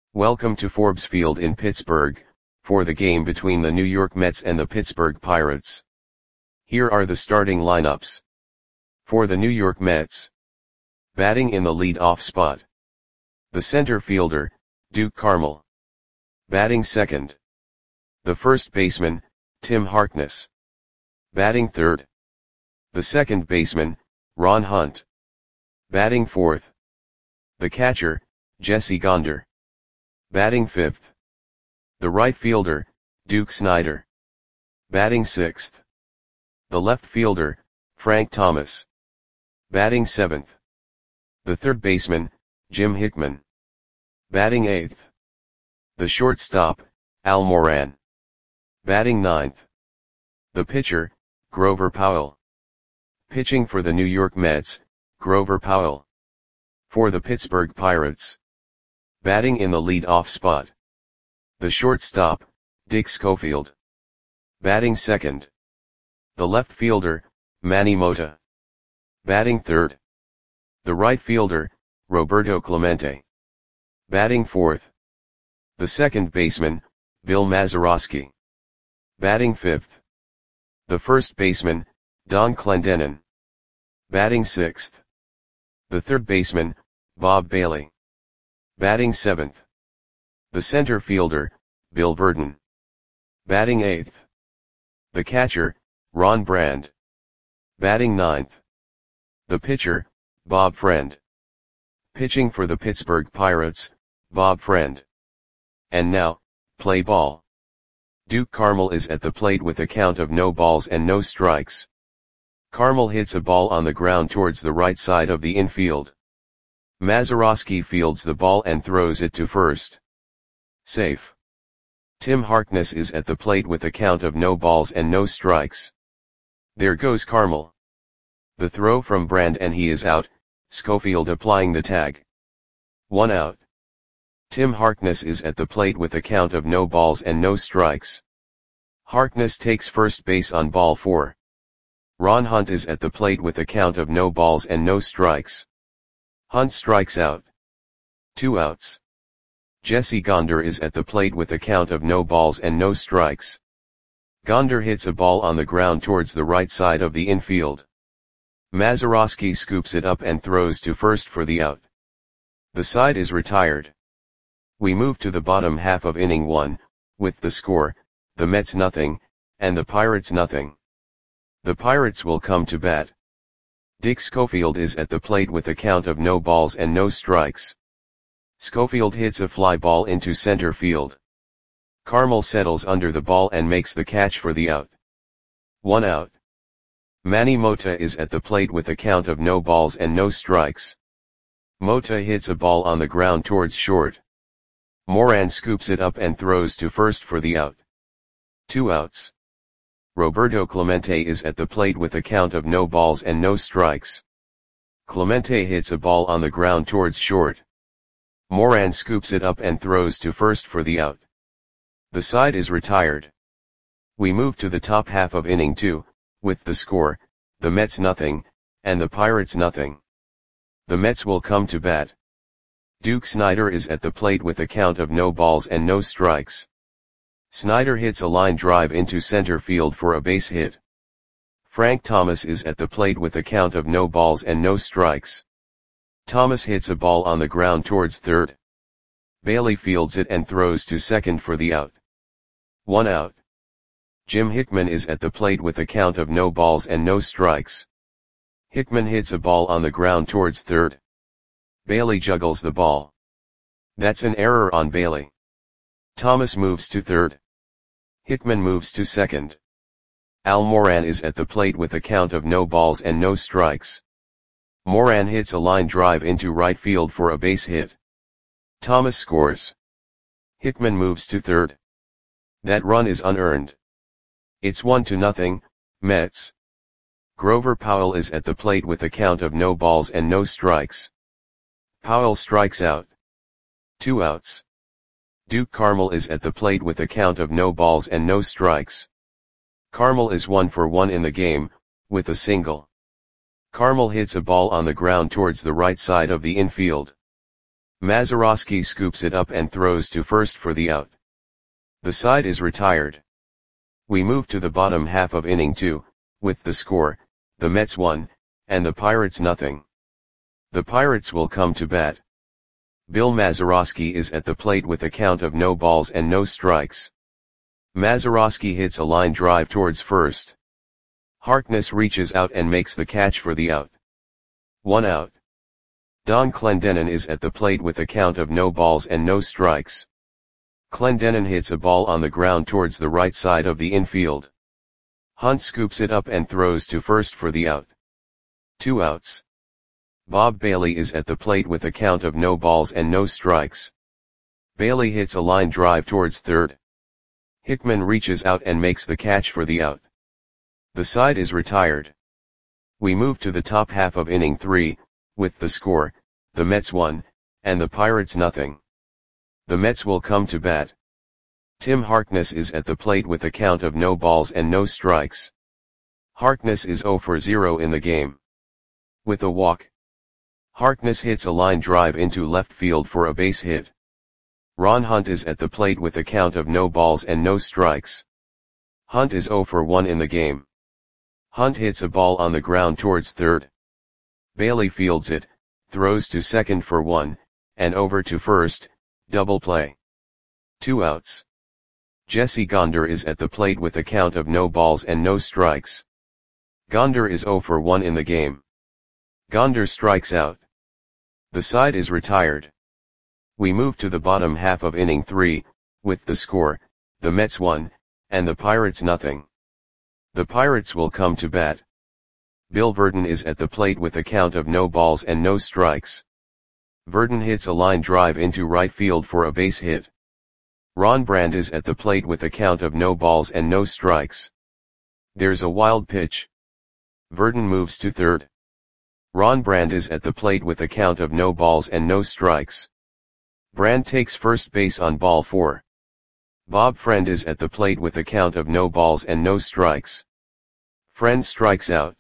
Welcome to Forbes Field in Pittsburgh, for the game between the New York Mets and the Pittsburgh Pirates. Here are the starting lineups. For the New York Mets. Batting in the lead-off spot. The center fielder, Duke Carmel. Batting second. The first baseman, Tim Harkness. Batting third. The second baseman, Ron Hunt. Batting fourth. The catcher, Jesse Gonder. Batting fifth. The right fielder, Duke Snider. Batting sixth. The left fielder, Frank Thomas. Batting seventh. The third baseman, Jim Hickman. Batting eighth. The shortstop, Al Moran. Batting ninth. The pitcher, Grover Powell. Pitching for the New York Mets, Grover Powell. For the Pittsburgh Pirates. Batting in the lead-off spot. The shortstop, Dick Schofield. Batting second. The left fielder, Manny Mota. Batting third. The right fielder, Roberto Clemente. Batting fourth. The second baseman, Bill Mazeroski. Batting fifth. The first baseman, Don Clendenon. Batting sixth. The third baseman, Bob Bailey. Batting seventh. The center fielder, Bill Burton. Batting eighth. The catcher, Ron Brand. Batting ninth. The pitcher, Bob Friend. Pitching for the Pittsburgh Pirates, Bob Friend. And now, play ball. Duke Carmel is at the plate with a count of no balls and no strikes. Carmel hits a ball on the ground towards the right side of the infield. Mazeroski fields the ball and throws it to first. Safe. Tim Harkness is at the plate with a count of no balls and no strikes. There goes Carmel. The throw from Brand and he is out, Schofield applying the tag. 1 out. Tim Harkness is at the plate with a count of no balls and no strikes. Harkness takes first base on ball 4. Ron Hunt is at the plate with a count of no balls and no strikes. Hunt strikes out. 2 outs. Jesse Gonder is at the plate with a count of no balls and no strikes. Gonder hits a ball on the ground towards the right side of the infield. Mazeroski scoops it up and throws to first for the out. The side is retired. We move to the bottom half of inning 1, with the score, the Mets nothing, and the Pirates nothing. The Pirates will come to bat. Dick Schofield is at the plate with a count of no balls and no strikes. Schofield hits a fly ball into center field. Carmel settles under the ball and makes the catch for the out. 1 out. Manny Mota is at the plate with a count of no balls and no strikes. Mota hits a ball on the ground towards short. Moran scoops it up and throws to first for the out. 2 outs. Roberto Clemente is at the plate with a count of no balls and no strikes. Clemente hits a ball on the ground towards short. Moran scoops it up and throws to first for the out. The side is retired. We move to the top half of inning 2, with the score, the Mets nothing, and the Pirates nothing. The Mets will come to bat. Duke Snider is at the plate with a count of no balls and no strikes. Snider hits a line drive into center field for a base hit. Frank Thomas is at the plate with a count of no balls and no strikes. Thomas hits a ball on the ground towards third. Bailey fields it and throws to second for the out. 1 out. Jim Hickman is at the plate with a count of no balls and no strikes. Hickman hits a ball on the ground towards third. Bailey juggles the ball. That's an error on Bailey. Thomas moves to third. Hickman moves to second. Al Moran is at the plate with a count of no balls and no strikes. Moran hits a line drive into right field for a base hit. Thomas scores. Hickman moves to third. That run is unearned. It's 1-0, Mets. Grover Powell is at the plate with a count of no balls and no strikes. Powell strikes out. 2 outs. Duke Carmel is at the plate with a count of no balls and no strikes. Carmel is 1 for 1 in the game, with a single. Carmel hits a ball on the ground towards the right side of the infield. Mazeroski scoops it up and throws to first for the out. The side is retired. We move to the bottom half of inning 2, with the score, the Mets 1, and the Pirates nothing. The Pirates will come to bat. Bill Mazeroski is at the plate with a count of no balls and no strikes. Mazeroski hits a line drive towards first. Harkness reaches out and makes the catch for the out. 1 out. Don Clendenon is at the plate with a count of no balls and no strikes. Clendenon hits a ball on the ground towards the right side of the infield. Hunt scoops it up and throws to first for the out. 2 outs. Bob Bailey is at the plate with a count of no balls and no strikes. Bailey hits a line drive towards third. Hickman reaches out and makes the catch for the out. The side is retired. We move to the top half of inning 3, with the score, the Mets 1, and the Pirates nothing. The Mets will come to bat. Tim Harkness is at the plate with a count of no balls and no strikes. Harkness is 0 for 0 in the game. With a walk, Harkness hits a line drive into left field for a base hit. Ron Hunt is at the plate with a count of no balls and no strikes. Hunt is 0 for 1 in the game. Hunt hits a ball on the ground towards third. Bailey fields it, throws to second for 1, and over to first, double play. 2 outs. Jesse Gonder is at the plate with a count of no balls and no strikes. Gonder is 0 for 1 in the game. Gonder strikes out. The side is retired. We move to the bottom half of inning 3, with the score, the Mets 1, and the Pirates nothing. The Pirates will come to bat. Bill Verdon is at the plate with a count of no balls and no strikes. Verdon hits a line drive into right field for a base hit. Ron Brand is at the plate with a count of no balls and no strikes. There's a wild pitch. Verdon moves to third. Ron Brand is at the plate with a count of no balls and no strikes. Brand takes first base on ball 4. Bob Friend is at the plate with a count of no balls and no strikes. Friend strikes out.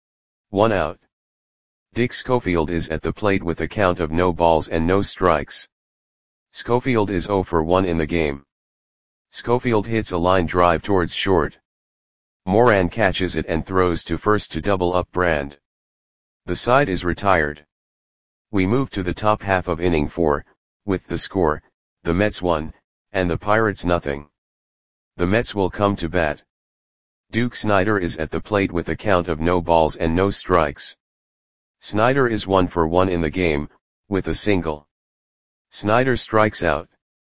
1 out. Dick Schofield is at the plate with a count of no balls and no strikes. Schofield is 0 for 1 in the game. Schofield hits a line drive towards short. Moran catches it and throws to first to double up Brand. The side is retired. We move to the top half of inning 4, with the score, the Mets 1, and the Pirates nothing. The Mets will come to bat. Duke Snider is at the plate with a count of no balls and no strikes. Snider is 1 for 1 in the game, with a single. Snider strikes out.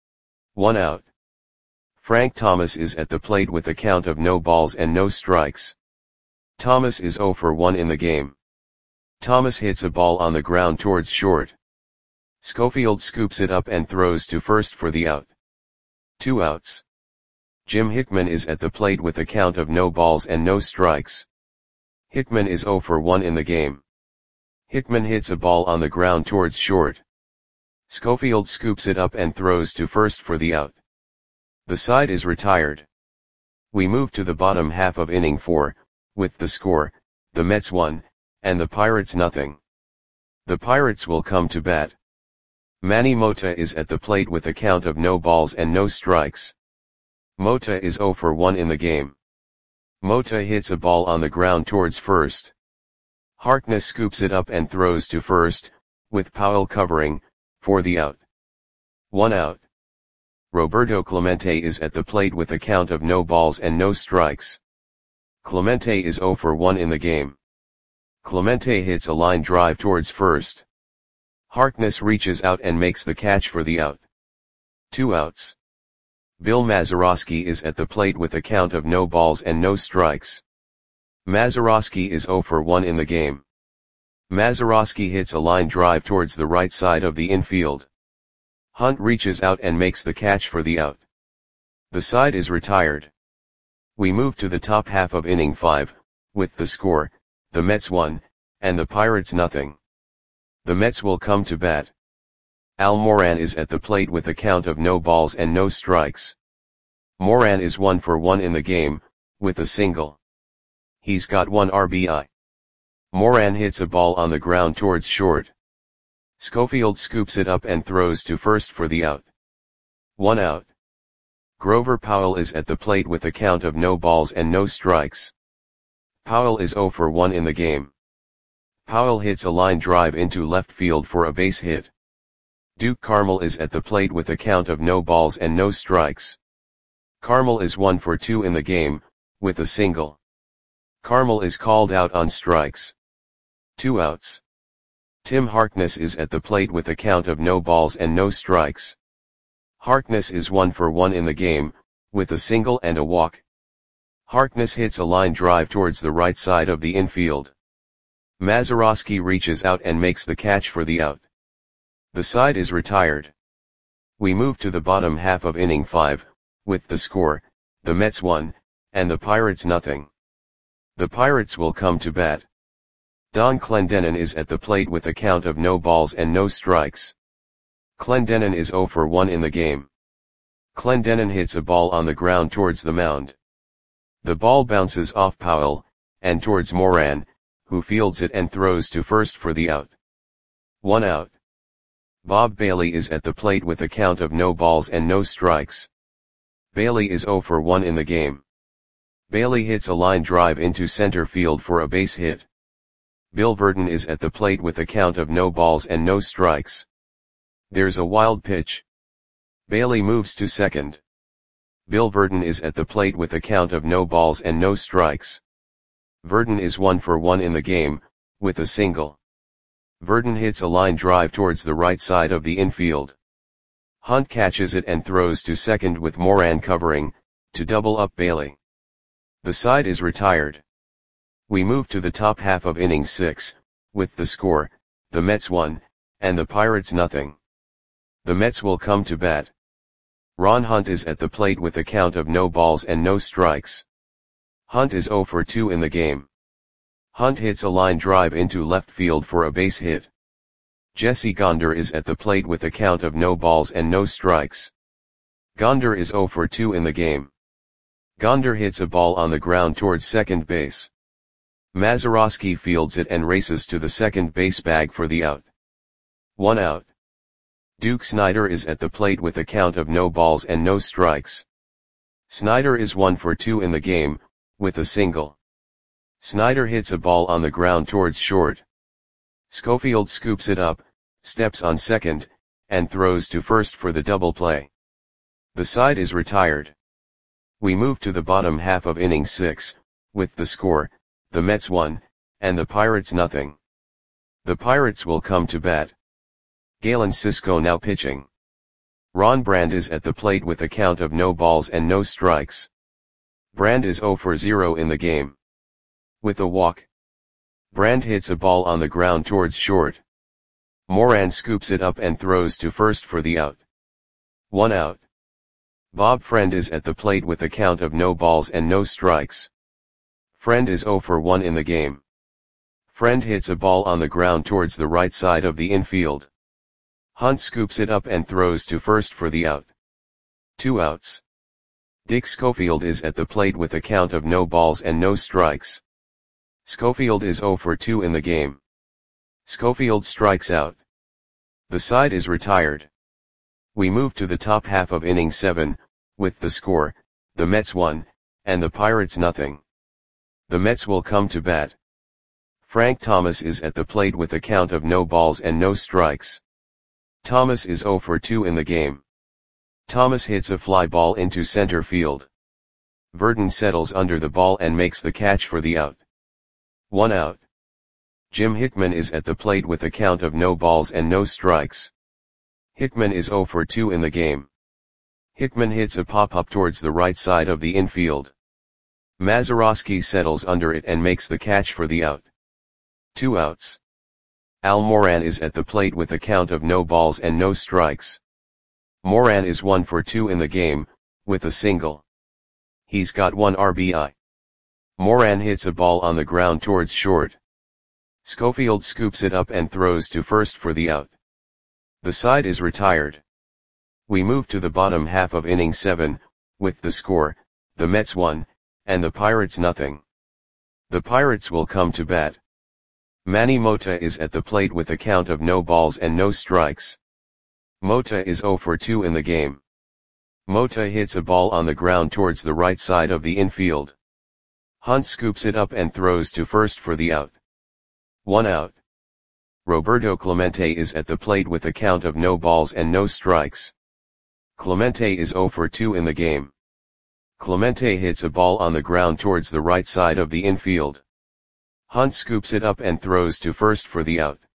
1 out. Frank Thomas is at the plate with a count of no balls and no strikes. Thomas is 0 for 1 in the game. Thomas hits a ball on the ground towards short. Schofield scoops it up and throws to first for the out. 2 outs. Jim Hickman is at the plate with a count of no balls and no strikes. Hickman is 0 for 1 in the game. Hickman hits a ball on the ground towards short. Schofield scoops it up and throws to first for the out. The side is retired. We move to the bottom half of inning 4, with the score, the Mets 1, and the Pirates nothing. The Pirates will come to bat. Manny Mota is at the plate with a count of no balls and no strikes. Mota is 0 for 1 in the game. Mota hits a ball on the ground towards first. Harkness scoops it up and throws to first, with Powell covering, for the out. 1 out. Roberto Clemente is at the plate with a count of no balls and no strikes. Clemente is 0 for 1 in the game. Clemente hits a line drive towards first. Harkness reaches out and makes the catch for the out. 2 outs. Bill Mazeroski is at the plate with a count of no balls and no strikes. Mazeroski is 0 for 1 in the game. Mazeroski hits a line drive towards the right side of the infield. Hunt reaches out and makes the catch for the out. The side is retired. We move to the top half of inning 5, with the score, the Mets 1, and the Pirates nothing. The Mets will come to bat. Al Moran is at the plate with a count of no balls and no strikes. Moran is 1 for 1 in the game, with a single. He's got 1 RBI. Moran hits a ball on the ground towards short. Schofield scoops it up and throws to first for the out. 1 out. Grover Powell is at the plate with a count of no balls and no strikes. Powell is 0 for 1 in the game. Powell hits a line drive into left field for a base hit. Duke Carmel is at the plate with a count of no balls and no strikes. Carmel is 1 for 2 in the game, with a single. Carmel is called out on strikes. 2 outs. Tim Harkness is at the plate with a count of no balls and no strikes. Harkness is 1 for 1 in the game, with a single and a walk. Harkness hits a line drive towards the right side of the infield. Mazeroski reaches out and makes the catch for the out. The side is retired. We move to the bottom half of inning 5, with the score, the Mets 1, and the Pirates nothing. The Pirates will come to bat. Don Clendenon is at the plate with a count of no balls and no strikes. Clendenon is 0 for 1 in the game. Clendenon hits a ball on the ground towards the mound. The ball bounces off Powell, and towards Moran, who fields it and throws to first for the out. 1 out. Bob Bailey is at the plate with a count of no balls and no strikes. Bailey is 0 for 1 in the game. Bailey hits a line drive into center field for a base hit. Bill Verdon is at the plate with a count of no balls and no strikes. There's a wild pitch. Bailey moves to second. Bill Verdon is at the plate with a count of no balls and no strikes. Verdon is 1 for 1 in the game, with a single. Verdon hits a line drive towards the right side of the infield. Hunt catches it and throws to second with Moran covering, to double up Bailey. The side is retired. We move to the top half of inning 6, with the score, the Mets 1, and the Pirates nothing. The Mets will come to bat. Ron Hunt is at the plate with a count of no balls and no strikes. Hunt is 0 for 2 in the game. Hunt hits a line drive into left field for a base hit. Jesse Gonder is at the plate with a count of no balls and no strikes. Gonder is 0 for 2 in the game. Gonder hits a ball on the ground towards second base. Mazeroski fields it and races to the second base bag for the out. 1 out. Duke Snider is at the plate with a count of no balls and no strikes. Snider is 1 for 2 in the game, with a single. Snider hits a ball on the ground towards short. Schofield scoops it up, steps on second, and throws to first for the double play. The side is retired. We move to the bottom half of inning 6, with the score, the Mets 1, and the Pirates nothing. The Pirates will come to bat. Galen Cisco now pitching. Ron Brand is at the plate with a count of no balls and no strikes. Brand is 0 for 0 in the game. With a walk. Brand hits a ball on the ground towards short. Moran scoops it up and throws to first for the out. 1 out. Bob Friend is at the plate with a count of no balls and no strikes. Friend is 0 for 1 in the game. Friend hits a ball on the ground towards the right side of the infield. Hunt scoops it up and throws to first for the out. 2 outs. Dick Schofield is at the plate with a count of no balls and no strikes. Schofield is 0 for 2 in the game. Schofield strikes out. The side is retired. We move to the top half of inning 7, with the score, the Mets 1, and the Pirates nothing. The Mets will come to bat. Frank Thomas is at the plate with a count of no balls and no strikes. Thomas is 0 for 2 in the game. Thomas hits a fly ball into center field. Verdon settles under the ball and makes the catch for the out. 1 out. Jim Hickman is at the plate with a count of no balls and no strikes. Hickman is 0 for 2 in the game. Hickman hits a pop-up towards the right side of the infield. Mazeroski settles under it and makes the catch for the out. 2 outs. Al Moran is at the plate with a count of no balls and no strikes. Moran is 1 for 2 in the game, with a single. He's got 1 RBI. Moran hits a ball on the ground towards short. Schofield scoops it up and throws to first for the out. The side is retired. We move to the bottom half of inning 7, with the score, the Mets 1, and the Pirates nothing. The Pirates will come to bat. Manny Mota is at the plate with a count of no balls and no strikes. Mota is 0 for 2 in the game. Mota hits a ball on the ground towards the right side of the infield. Hunt scoops it up and throws to first for the out. 1 out. Roberto Clemente is at the plate with a count of no balls and no strikes. Clemente is 0 for 2 in the game. Clemente hits a ball on the ground towards the right side of the infield. Hunt scoops it up and throws to first for the out.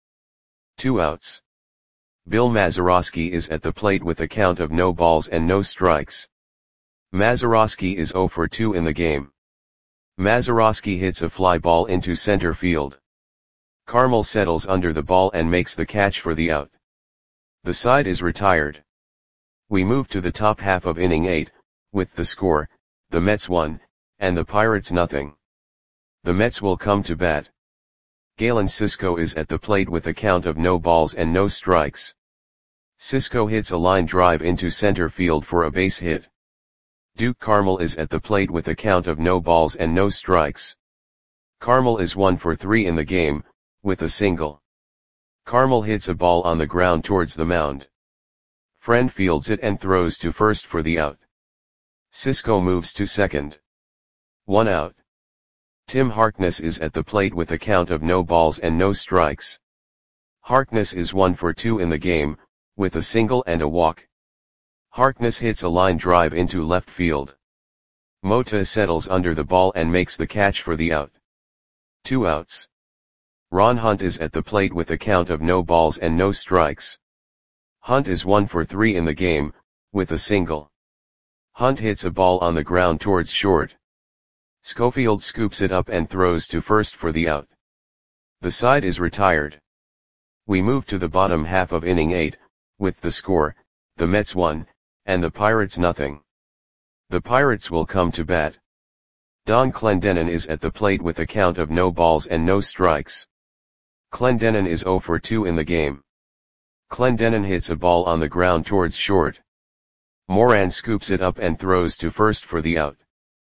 2 outs. Bill Mazeroski is at the plate with a count of no balls and no strikes. Mazeroski is 0 for 2 in the game. Mazeroski hits a fly ball into center field. Carmel settles under the ball and makes the catch for the out. The side is retired. We move to the top half of inning 8, with the score, the Mets 1, and the Pirates nothing. The Mets will come to bat. Galen Cisco is at the plate with a count of no balls and no strikes. Cisco hits a line drive into center field for a base hit. Duke Carmel is at the plate with a count of no balls and no strikes. Carmel is 1 for 3 in the game, with a single. Carmel hits a ball on the ground towards the mound. Friend fields it and throws to first for the out. Cisco moves to second. 1 out. Tim Harkness is at the plate with a count of no balls and no strikes. Harkness is 1 for 2 in the game, with a single and a walk. Harkness hits a line drive into left field. Mota settles under the ball and makes the catch for the out. 2 outs. Ron Hunt is at the plate with a count of no balls and no strikes. Hunt is 1 for 3 in the game, with a single. Hunt hits a ball on the ground towards short. Schofield scoops it up and throws to first for the out. The side is retired. We move to the bottom half of inning 8, with the score, the Mets 1, and the Pirates nothing. The Pirates will come to bat. Don Clendenon is at the plate with a count of no balls and no strikes. Clendenon is 0 for 2 in the game. Clendenon hits a ball on the ground towards short. Moran scoops it up and throws to first for the out.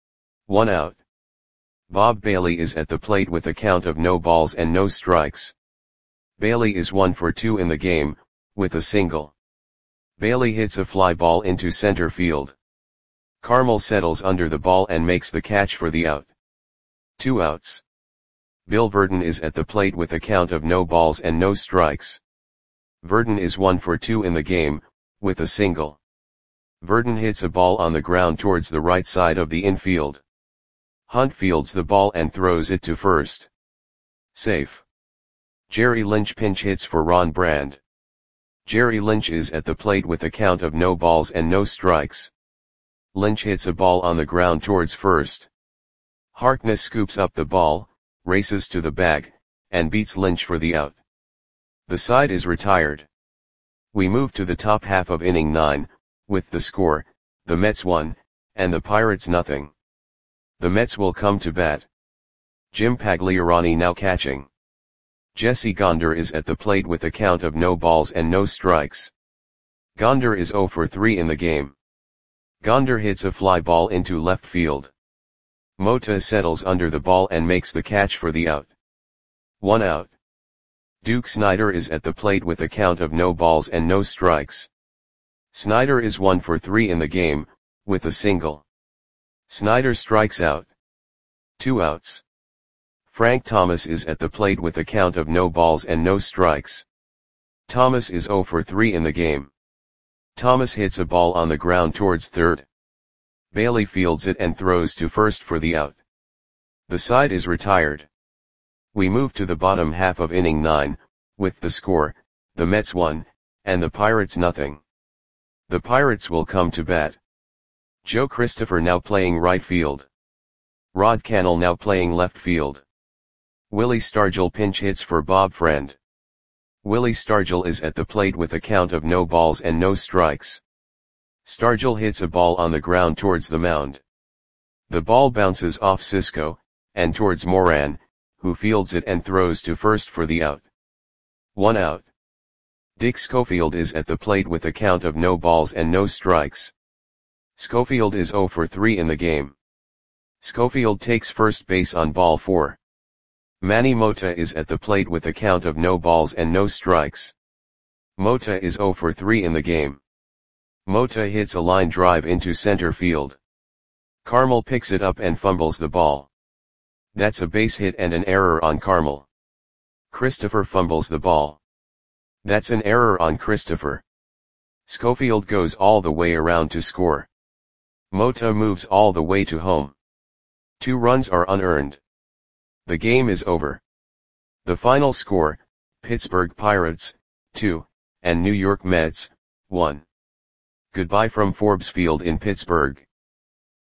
1 out. Bob Bailey is at the plate with a count of no balls and no strikes. Bailey is 1 for 2 in the game, with a single. Bailey hits a fly ball into center field. Carmel settles under the ball and makes the catch for the out. 2 outs. Bill Verdon is at the plate with a count of no balls and no strikes. Verdon is 1 for 2 in the game, with a single. Verdon hits a ball on the ground towards the right side of the infield. Hunt fields the ball and throws it to first. Safe. Jerry Lynch pinch hits for Ron Brand. Jerry Lynch is at the plate with a count of no balls and no strikes. Lynch hits a ball on the ground towards first. Harkness scoops up the ball, races to the bag, and beats Lynch for the out. The side is retired. We move to the top half of inning 9, with the score, the Mets 1, and the Pirates nothing. The Mets will come to bat. Jim Pagliarani now catching. Jesse Gonder is at the plate with a count of no balls and no strikes. Gonder is 0 for 3 in the game. Gonder hits a fly ball into left field. Mota settles under the ball and makes the catch for the out. 1 out. Duke Snider is at the plate with a count of no balls and no strikes. Snider is 1 for 3 in the game, with a single. Snider strikes out. 2 outs. Frank Thomas is at the plate with a count of no balls and no strikes. Thomas is 0 for 3 in the game. Thomas hits a ball on the ground towards third. Bailey fields it and throws to first for the out. The side is retired. We move to the bottom half of inning 9, with the score, the Mets 1, and the Pirates nothing. The Pirates will come to bat. Joe Christopher now playing right field. Rod Cannell now playing left field. Willie Stargell pinch hits for Bob Friend. Willie Stargell is at the plate with a count of no balls and no strikes. Stargell hits a ball on the ground towards the mound. The ball bounces off Cisco, and towards Moran, who fields it and throws to first for the out. 1 out. Dick Schofield is at the plate with a count of no balls and no strikes. Schofield is 0 for 3 in the game. Schofield takes first base on ball 4. Manny Mota is at the plate with a count of no balls and no strikes. Mota is 0 for 3 in the game. Mota hits a line drive into center field. Carmel picks it up and fumbles the ball. That's a base hit and an error on Carmel. Christopher fumbles the ball. That's an error on Christopher. Schofield goes all the way around to score. Mota moves all the way to home. 2 runs are unearned. The game is over. The final score, Pittsburgh Pirates, 2, and New York Mets, 1. Goodbye from Forbes Field in Pittsburgh.